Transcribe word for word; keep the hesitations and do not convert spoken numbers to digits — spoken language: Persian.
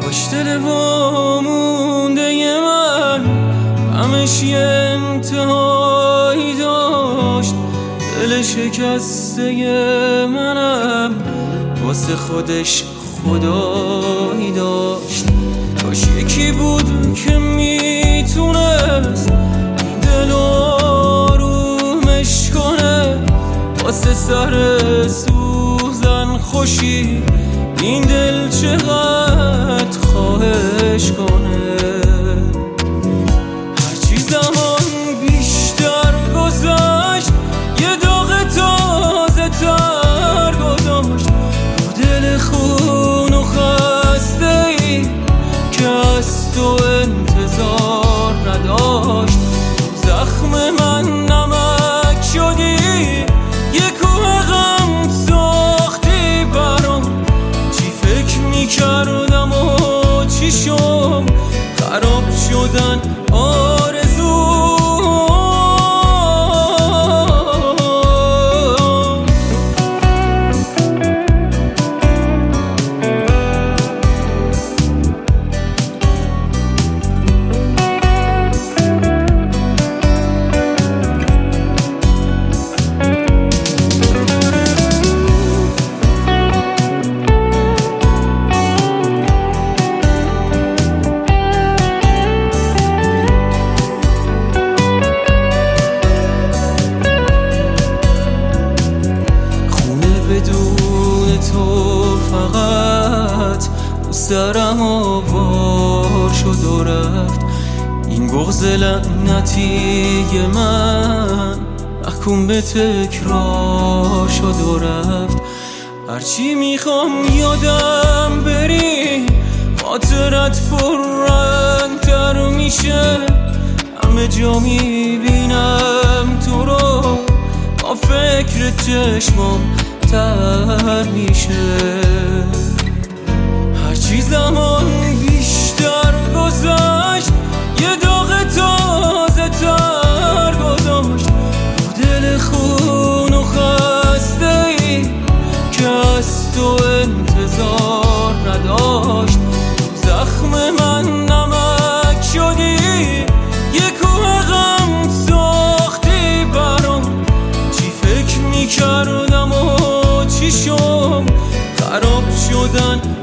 کاش دل وامونده من همش یه انتهایی داشت. دل شکسته منم واسه خودش خدایی داشت. کاش یکی بود که میتونست این دل آرومش کنه، واسه سر سوزن خوشی این دل چقدر خواهش کنه. هرچی زمان بیشتر گذشت یه داغ تازه تر گذاشت رو دل خون و خسته ای که از تو انتظار نداشت. زخم من نمک شدی، یه کوه غم ساختی برام. چی فکر میکردم و چی شم، خراب شدن آرزو. بدون تو فقط سرم آوار شد و رفت. این بغض لعنتی من محکوم به تکرار شد و رفت. هرچی میخوام یادم بری خاطرت پررنگ‌تر میشه. همه جا میبینم تو رو با فکر چشمام تر میشه. هرچی زمان بیشتر گذشت یه داغ تازه تر گذاشت رو دل خون و خسته ای که از تو انتظار نداشت. زخم من نمک شدی، یه کوه غم ساختی برام. چی فکر میکردم و چی شم، خراب شدن